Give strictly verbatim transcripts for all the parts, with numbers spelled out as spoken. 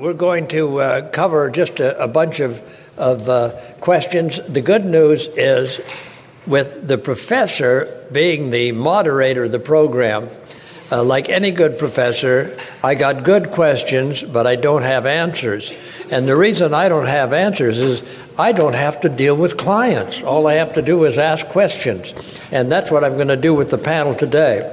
we're going to uh, cover just a, a bunch of, of uh, questions. The good news is, with the professor being the moderator of the program, uh, like any good professor, I got good questions, but I don't have answers. And the reason I don't have answers is I don't have to deal with clients. All I have to do is ask questions. And that's what I'm going to do with the panel today.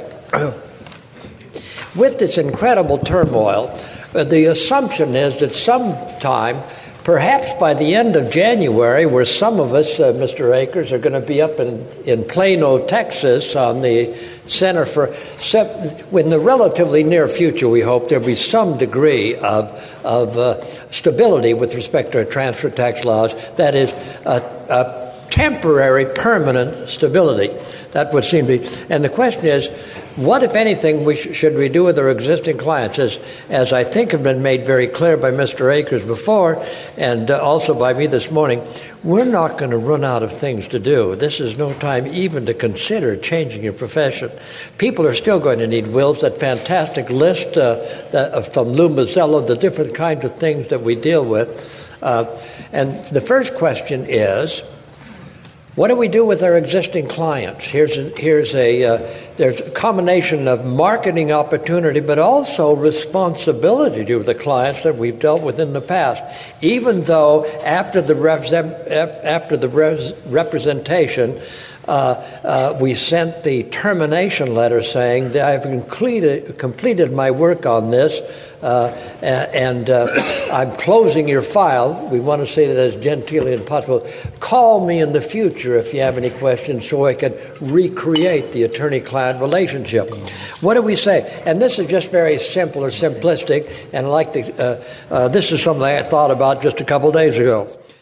With this incredible turmoil, uh, the assumption is that sometime, perhaps by the end of January, where some of us, uh, Mister Akers, are going to be up in, in Plano, Texas, on the Center for, in the relatively near future, we hope there'll be some degree of, of uh, stability with respect to our transfer tax laws. That is, a, a temporary, permanent stability. That would seem to be. And the question is, what, if anything, we sh- should we do with our existing clients? As, as I think have been made very clear by Mister Akers before, and uh, also by me this morning, we're not going to run out of things to do. This is no time even to consider changing your profession. People are still going to need wills. That fantastic list uh, that, uh, from Lou Mazzello, the different kinds of things that we deal with. Uh, and the first question is, what do we do with our existing clients? Here's a, here's a uh, there's a combination of marketing opportunity, but also responsibility to the clients that we've dealt with in the past. Even though after the reps, after the res, representation, uh, uh, we sent the termination letter saying that I've completed completed my work on this. Uh, and uh, I'm closing your file. We want to say that as genteelly as possible. Call me in the future if you have any questions so I can recreate the attorney-client relationship. What do we say? And this is just very simple or simplistic, and like the, uh, uh, this is something I thought about just a couple days ago.